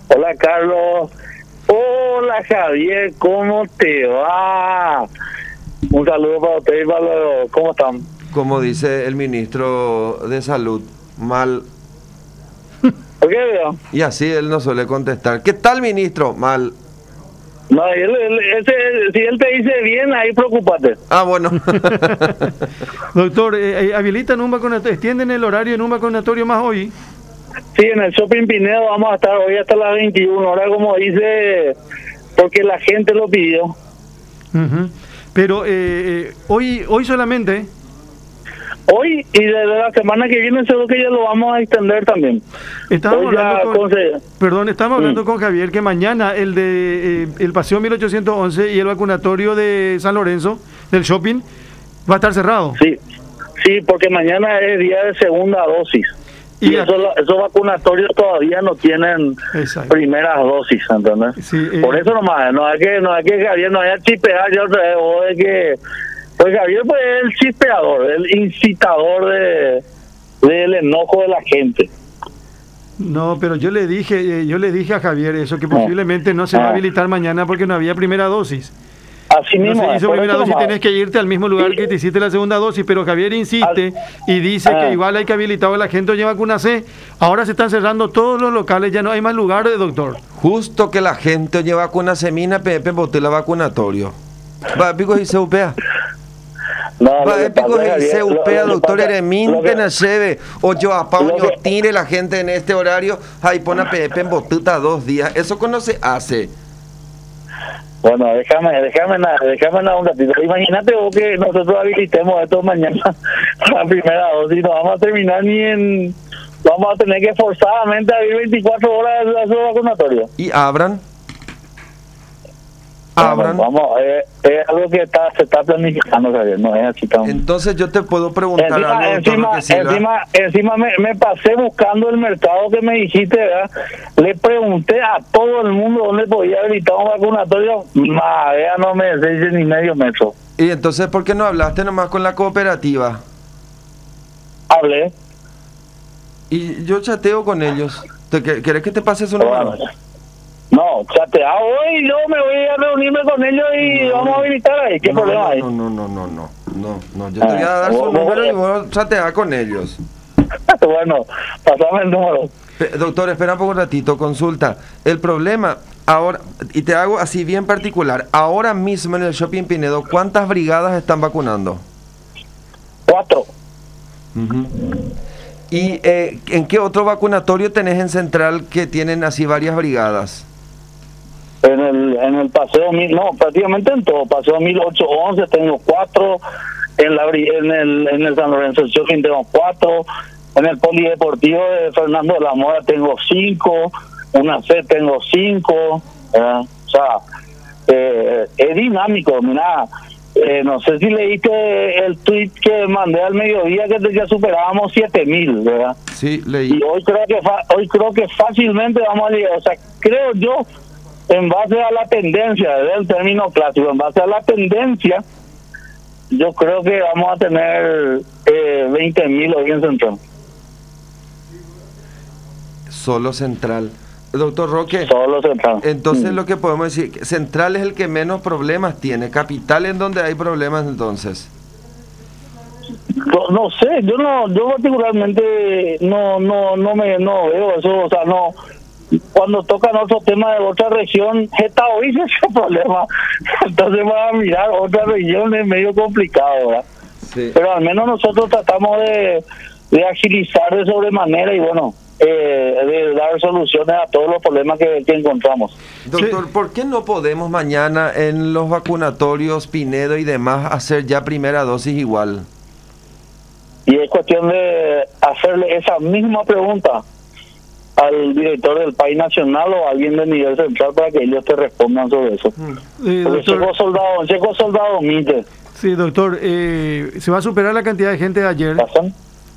Hola Carlos. Hola Javier, ¿cómo te va? Un saludo para usted y para los... ¿Cómo están? Como dice el ministro de Salud, mal. ¿Por qué veo? Y así él no suele contestar. ¿Qué tal, ministro? Mal. No, si él te dice bien, ahí preocúpate. Ah, bueno. Doctor, habilitan un vacunatorio, extienden el horario en un vacunatorio más hoy. Sí, en el Shopping Pinedo vamos a estar hoy hasta las 21 horas, como dice, porque la gente lo pidió. Uh-huh. Pero hoy solamente. Hoy y desde la semana que viene seguro que ya lo vamos a extender también. Estamos hablando con Javier que mañana el de el Paseo 1811 y el vacunatorio de San Lorenzo, del shopping, va a estar cerrado. Sí, porque mañana es día de segunda dosis. Y esos vacunatorios todavía no tienen primeras dosis, ¿entendés? Sí, por eso nomás, no hay que Javier no haya chispear yo otra vez, o de que... Pues Javier pues, es el chispeador, el incitador del enojo de la gente. No, pero yo le dije a Javier eso, que posiblemente no se va a habilitar mañana porque no había primera dosis. Así mismo. No se hizo primera dosis, tenés que irte al mismo lugar que te hiciste la segunda dosis, pero Javier insiste y dice que igual hay que habilitar a la gente oye vacuna C. Ahora se están cerrando todos los locales, ya no hay más lugares, doctor. Justo que la gente oye vacuna semina, Pepe, boté la vacunatorio. Va, pico y se upea. Va, pico y se upea, doctor Eremín, Nacheve, o yo a Pauño tire la gente en este horario, ahí pone a Pepe en botuta 2 días. Eso no se hace. Bueno, déjame un ratito. Imagínate vos que nosotros habilitemos esto mañana la primera dosis, no vamos a terminar vamos a tener que forzadamente abrir 24 horas de su vacunatorio. ¿Y abran? Es algo que se está planificando, Javier, no es así tan... Entonces yo te puedo preguntar algo, encima me pasé buscando el mercado que me dijiste, ¿verdad? Le pregunté a todo el mundo dónde podía habilitar un vacunatorio, no me dice ni medio metro. ¿Y entonces por qué no hablaste nomás con la cooperativa? Hablé. Y yo chateo con ellos. ¿Querés que te pase su número? No, chatea hoy, yo me voy a reunirme con ellos y vamos a habilitar ahí. ¿Qué problema hay? No, yo te voy a dar su número y vos chatear con ellos. Bueno, pasame el número. Doctor, espera un poco un ratito, consulta. El problema, ahora, y te hago así bien particular, ahora mismo en el Shopping Pinedo, ¿cuántas brigadas están vacunando? 4. ¿Y en qué otro vacunatorio tenés en Central que tienen así varias brigadas? En el paseo, prácticamente en todo. Paseo 1811 tengo 4, en el San Lorenzo Shopping tengo 4, en el polideportivo de Fernando de la Mora tengo 5, una C tengo 5, o sea, es dinámico, mira. No sé si leíste el tweet que mandé al mediodía que ya superábamos 7,000, ¿verdad? Sí, leí. Y hoy creo que fácilmente vamos a llegar, o sea, creo yo, en base a la tendencia, desde el término clásico, en base a la tendencia, yo creo que vamos a tener 20,000 hoy en Central. Solo Central. Doctor Roque, solo Central. Entonces lo que podemos decir, Central es el que menos problemas tiene, Capital en donde hay problemas entonces. No sé, yo particularmente no veo eso, o sea, no. Cuando tocan otro tema de otra región, esta hoy es ese problema, entonces va a mirar otra región es medio complicado, ¿verdad? Sí. Pero al menos nosotros tratamos de agilizar de sobremanera y bueno, de dar soluciones a todos los problemas que encontramos. Doctor, ¿por qué no podemos mañana en los vacunatorios Pinedo y demás hacer ya primera dosis igual? Y es cuestión de hacerle esa misma pregunta al director del país nacional o a alguien de nivel central para que ellos te respondan sobre eso. Checo Soldado omite. Sí, doctor, ¿se va a superar la cantidad de gente de ayer? ¿Pasan?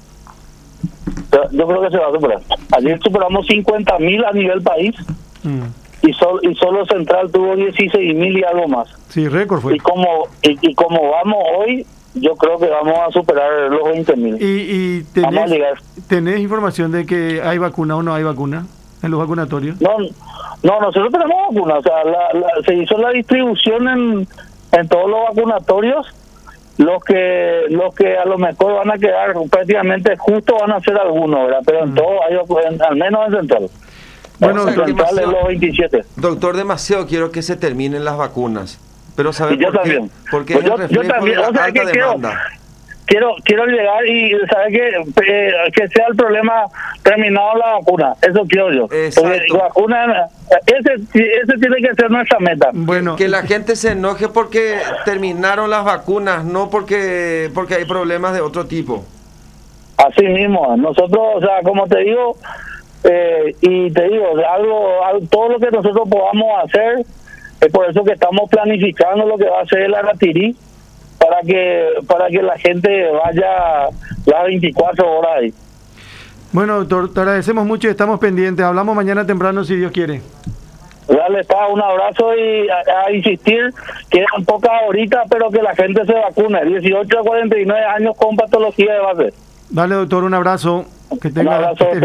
Yo creo que se va a superar. Ayer superamos 50,000 a nivel país y solo Central tuvo 16,000 y algo más. Sí, récord fue. Y como vamos hoy, yo creo que vamos a superar los 20,000. ¿Y tenés información de que hay vacuna o no hay vacuna en los vacunatorios? No, nosotros tenemos vacunas, o sea, se hizo la distribución en todos los vacunatorios. Los que a lo mejor van a quedar prácticamente justo van a ser algunos, ¿verdad? Pero en todo, al menos en Central. Bueno, en Central es los 27. Doctor, demasiado quiero que se terminen las vacunas. Pero ¿sabes por qué? Porque pues yo también, de la o sea, alta demanda. Quiero llegar y saber que sea el problema terminado la vacuna. Eso quiero yo. Exacto. La vacuna, ese tiene que ser nuestra meta. Bueno, que la gente se enoje porque terminaron las vacunas, no porque hay problemas de otro tipo. Así mismo, nosotros, o sea, como te digo, y te digo, todo lo que nosotros podamos hacer, es por eso que estamos planificando lo que va a ser el Aratirí, para que la gente vaya las 24 horas ahí. Bueno, doctor, te agradecemos mucho y estamos pendientes. Hablamos mañana temprano si Dios quiere. Dale, un abrazo y a insistir, quedan pocas horitas, pero que la gente se vacune, 18 a 49 años con patología de base. Dale, doctor, un abrazo. Que tenga, un abrazo.